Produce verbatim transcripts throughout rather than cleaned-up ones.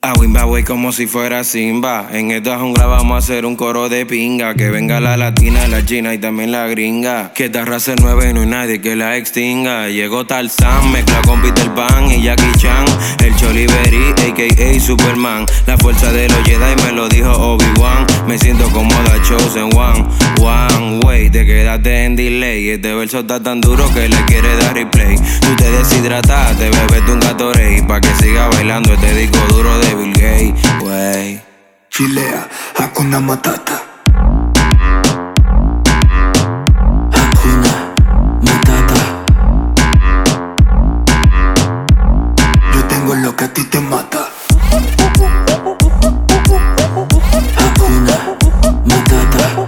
A Wimba voy como si fuera Simba. En esta jungla vamos a hacer un coro de pinga. Que venga la latina, la china y también la gringa. Que esta raza es nueva y no hay nadie que la extinga. Llegó Tarzán, mezcla con Peter Pan y Jackie Chan. El Choliberi, a k a. Superman. La fuerza de los Jedi me lo dijo Obi-Wan. Me siento como The Chosen One. One way, te quedaste en delay. Este verso está tan duro que le quiere dar replay. Tú te deshidrataste, bebete un Gatorade pa' que siga bailando este disco duro de Bill Gates, wey. Chilea, Hakuna Matata. Hakuna Matata. Yo tengo lo que a ti te mata. Hakuna Matata.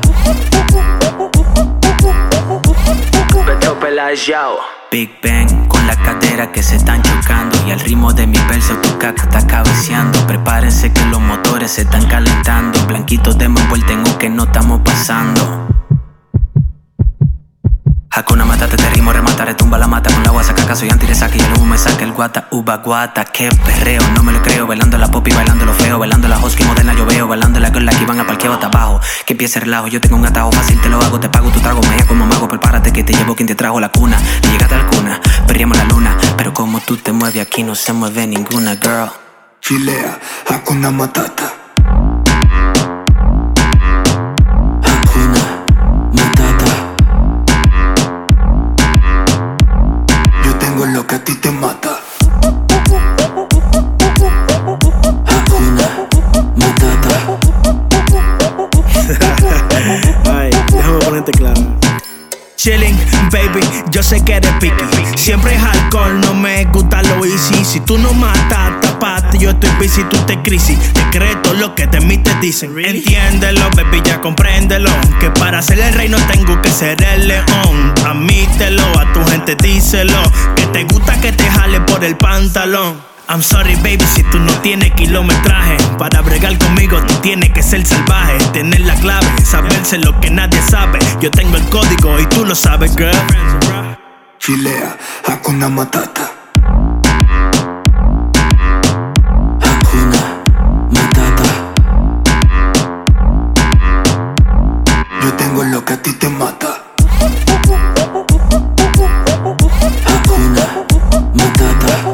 Beto Pelayao. Big Bang, con la cadera que se están chocando. Y al ritmo de mi verso tu caca está cabeceando. Prepárense que los motores se están calentando. Blanquitos de envuelta en un que no estamos pasando. Hakuna Matata, te rimo, remata, retumba la mata. Con la agua saca caso y anti-resaca y el humo me saca el guata, uba guata. Qué perreo, no me lo creo. Bailando la pop y bailando lo feo. Bailando la hosky moderna yo veo. Bailando la girl que van a parqueo hasta abajo. Que empiece el relajo, yo tengo un atajo fácil, te lo hago. Te pago tu trago, me como mago. Prepárate que te llevo quien te trajo la cuna. Y llegaste al cuna, perríamos la luna. Pero como tú te mueves aquí no se mueve ninguna girl. Chilea, Hakuna Matata. Lo que a ti te mata. Hakuna Matata. Ay, déjame ponerte claro. Chilling, baby, yo sé que eres picky. Siempre es alcohol, no me gusta lo easy. Si tú no matas, tapate, yo estoy busy, tú te crisis. Te crees todo lo que de mí te dicen. Entiéndelo, baby, ya compréndelo. Que para ser el rey no tengo que ser el león. Admítelo, a tu gente díselo. Que te gusta que te jale por el pantalón. I'm sorry baby si tú no tienes kilometraje. Para bregar conmigo tú tienes que ser salvaje. Tener la clave, saberse lo que nadie sabe. Yo tengo el código y tú lo sabes, girl. Chilea, Hakuna Matata. Hakuna Matata. Yo tengo lo que a ti te mata. Hakuna Matata.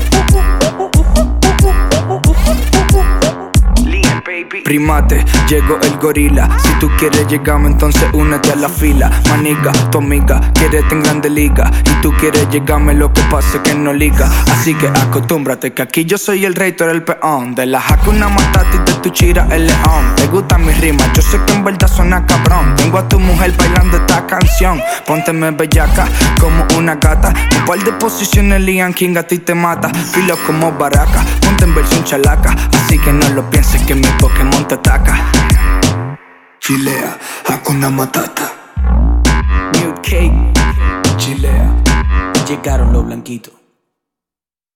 Primate, llegó el gorila. Si tú quieres llegarme, entonces únete a la fila. Maniga, tu amiga, quiérete en grande liga. Y tú quieres llegarme, lo que pasa es que no liga. Así que acostúmbrate que aquí yo soy el rey, tú eres el peón. De la Hakuna Matata y de tu chira el león. Te gustan mis rimas, yo sé que en verdad suena cabrón. Tengo a tu mujer bailando esta canción. Pónteme bellaca como una gata. Un par de posiciones Lion King a ti te mata. Filo como Baraka, ponte en versión chalaca. Así que no lo pienses que mi Pokémon te ataca. Chilea, Hakuna Matata. New Cake. Chilea. Llegaron los blanquitos.